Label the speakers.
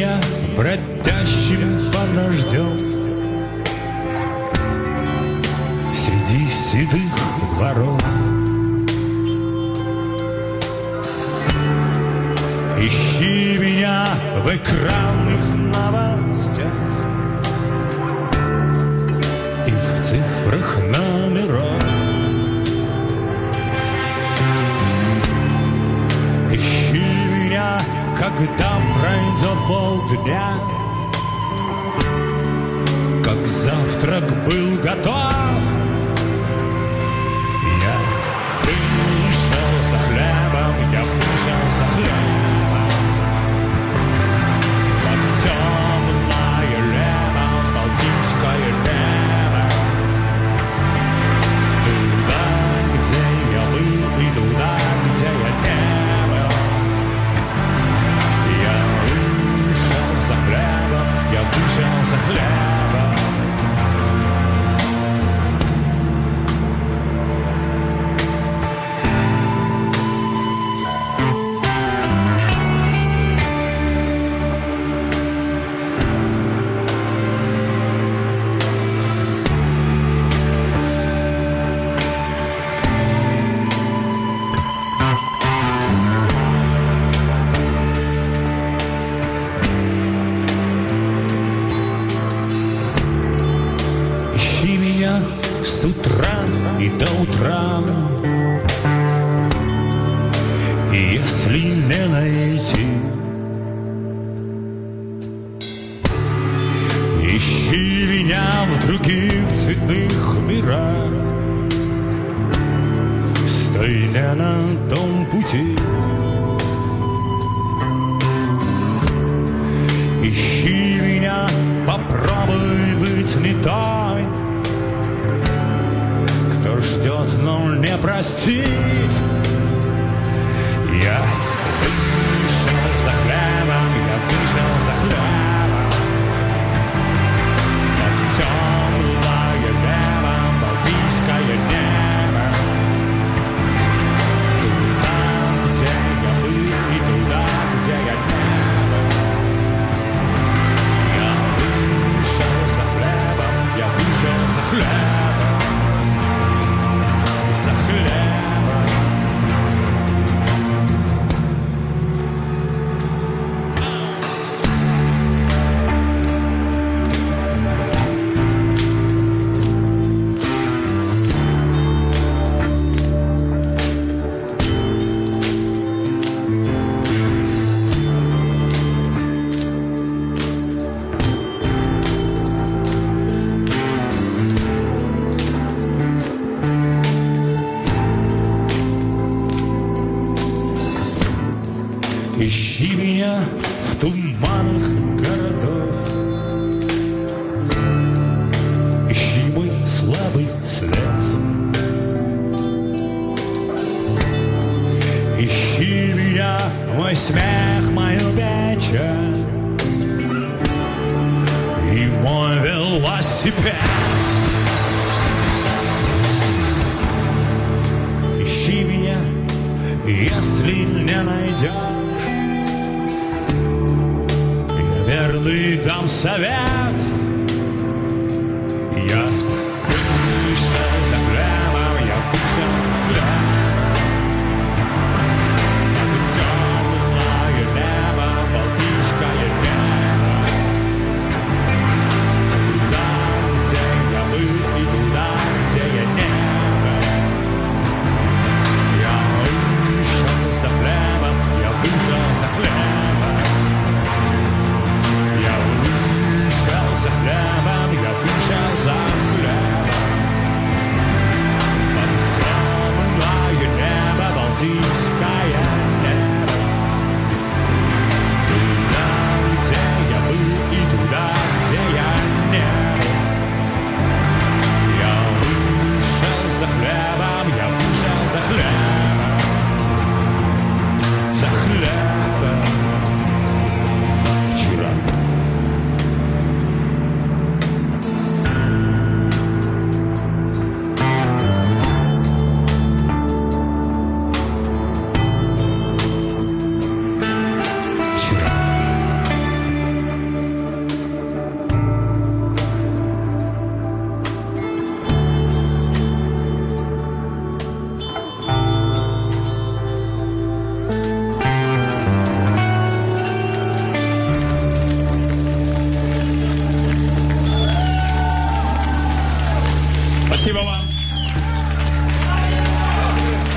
Speaker 1: меня бродящим под дождем среди седых дворов. Ищи меня в экранных новостях и в цифрах номеров. Ищи меня, когда пройдет полдня, как завтрак был готов. Я вышел за хлебом, я вышел за хлебом под темное небо, балтийское небо. Туда, где я был, и туда, где я не был. Я вышел за хлебом, я вышел за хлебом. С утра и до утра, и если не найти, ищи меня в других цветных мирах. Стой не на том пути, ищи меня, попробуй быть не той, кто ждет, но не простит. Я вышел за хлебом, я вышел за хлебом под темное небо, балтийское небо. Туда, где я был, и туда, где я не был. Я вышел за хлебом, я вышел за хлебом. За хлебом. Ищи меня в туманах городов, ищи мой слабый след, ищи меня, мой смех, мою печаль и мой велосипед. Ищи меня, если не найдешь, верный дам совет.